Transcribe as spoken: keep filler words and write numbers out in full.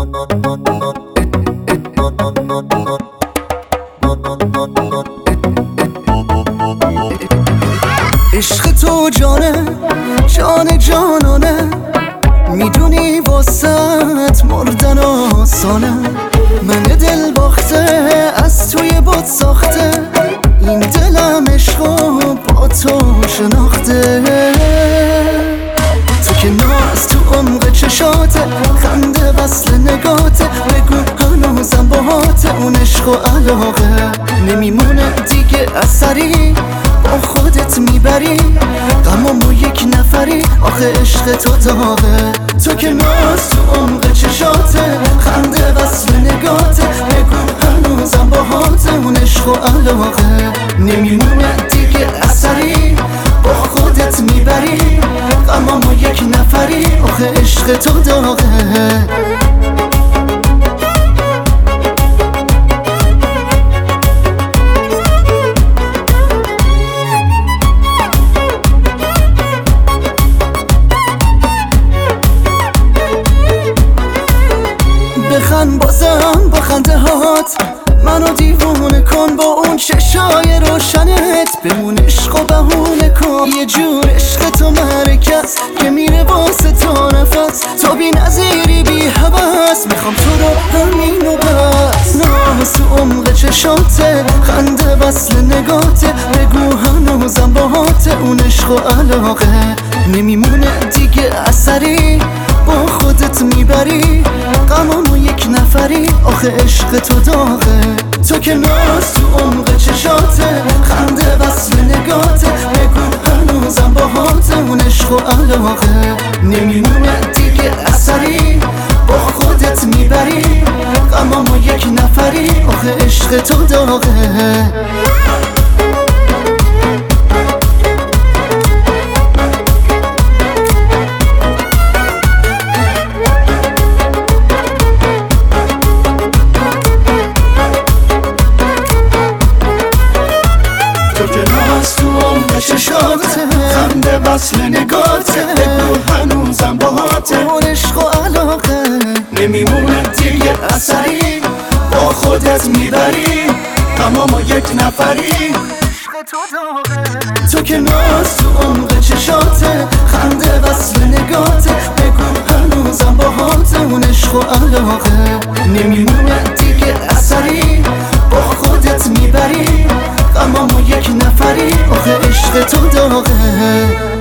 عشق تو جانه جان جانانه، میدونی واسط مردن آسانه. من دل باخته از توی باد ساخته، این دلم عشقو با تو شناخته. تو که ناز تو عمق چشاته، خنده وصل نگاته، بگو هنوزم باهاته اون عشق و علاقه. نمیمونه دیگه اثری با خودت میبری، غمامو یک نفری، آخه عشق تو داغه. تو که ناز تو عمق چشاته، خنده وصل نگاته، بگو هنوزم باهاته اون عشق و علاقه. نمیمونه دیگه اثری با خودت میبری، غمامو یک نفری، آخه عشق تو داغه. بخند بازم با خنده هات، منو دیوونه کن با اون چشای روشنت. بمون عشق و بهونه کن، یه جور عشق تو مرکز که میره واسه تا نفس. تو بی نظیری بی حوث، میخوام تو رو همینو بس. ناز تو عمق چشاته، خنده وصل نگاته، بگو هنوزم باهاته اون عشق و علاقه. نمیمونه دیگه اثری با خودت میبری، غمامو یک نفری، آخه عشق تو داغه. تو که ناز تو عمق چشاته، خنده وصل نگاته، بگو هنوزم باهاته اون عشق و علاقه. نمیمونه دیگه اثری با خودت میبری، غمامو یک نفری، آخه عشق تو داغه. چشاته، خنده وصل نگاته، بگو هنوزم باهاته اون عشق و علاقه. نمیمونه دیگه اثری با خودت میبری، غمامو یک نفری، تو که ناز تو عمق چشاته، خنده وصل نگاته، بگو هنوزم باهاته اون عشق و علاقه. نمیمونه دیگه اثری با خودت میبری، غمامو یک نفری، آخه عشق تو داغه.